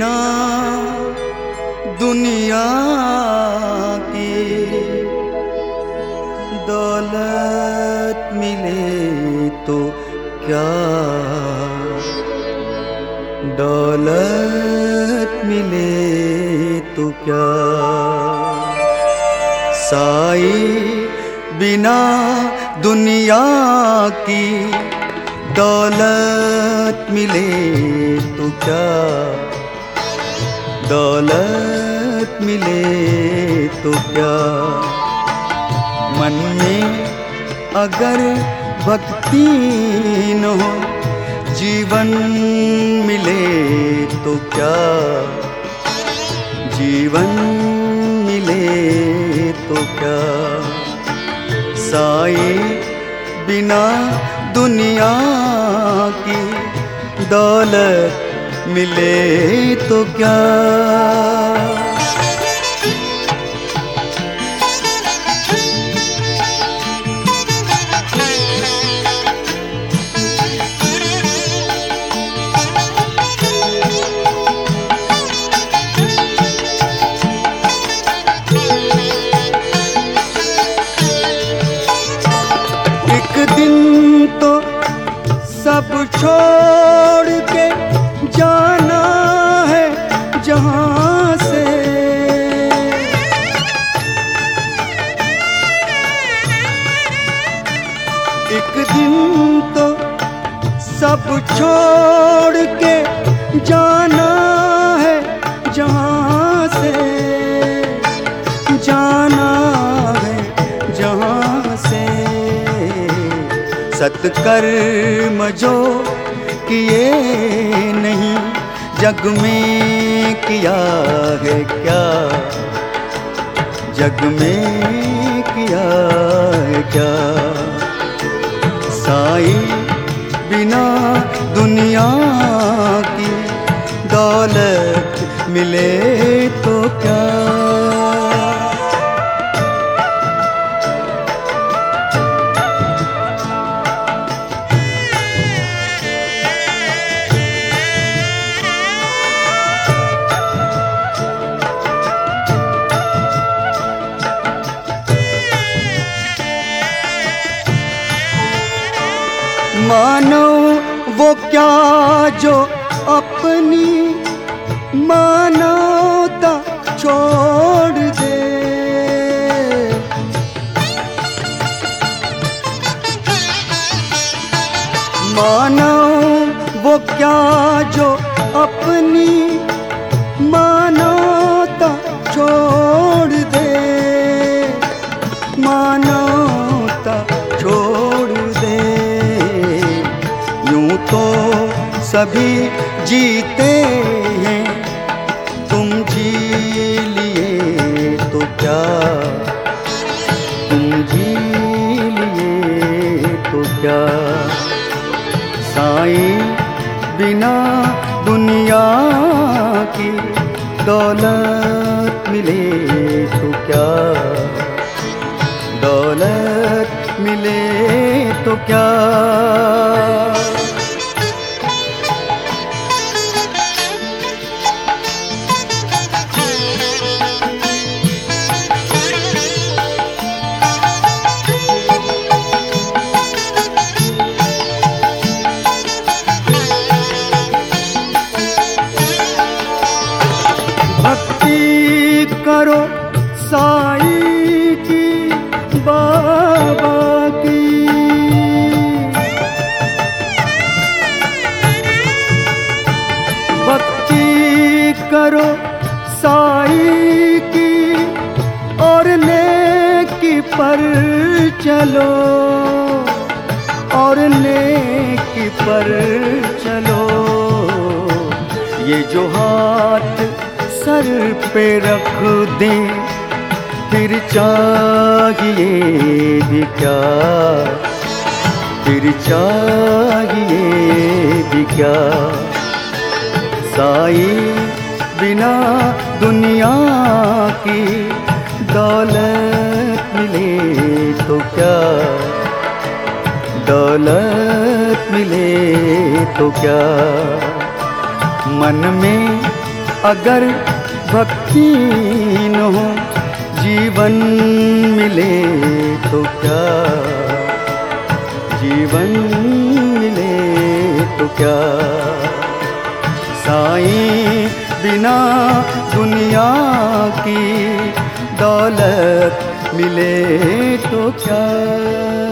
बिना दुनिया की दौलत मिले तो क्या, दौलत मिले तो क्या। साई बिना दुनिया की दौलत मिले तो क्या, दौलत मिले तो क्या। मन में अगर भक्ति न हो जीवन मिले तो क्या, जीवन मिले तो क्या। साई बिना दुनिया की दौलत मिले तो क्या। एक दिन तो सब छोड़ के जाना है जहां से। एक दिन तो सब छोड़ के जाना है जहां से, जाना है जहां से। सत्कर्म जो किए नहीं जग में किया है क्या, जग में किया है क्या। साई बिना दुनिया की दौलत मिले तो क्या। मानो वो क्या जो अपनी मानवता छोड़ दे। मानो वो क्या जो अपनी मानवता छोड़ दे, मानवता छोड़ दे। यूं तो सभी जीते हैं, तुम जी लिए तो क्या, तुम जी लिए तो क्या। साई बिना दुनिया की दौलत मिले तो क्या, दौलत मिले तो क्या। भक्ति करो साई की, बाबा की। भक्ति करो साई की और नेकी पर चलो, और नेकी पर चलो। ये जो हाथ सर पे रख दे फिर चाहिए भी क्या, फिर चाहिए भी क्या। साई बिना दुनिया की दौलत मिले तो क्या, दौलत मिले तो क्या। मन में अगर भक्ति न हो जीवन मिले तो क्या, जीवन मिले तो क्या। साईं बिना दुनिया की दौलत मिले तो क्या।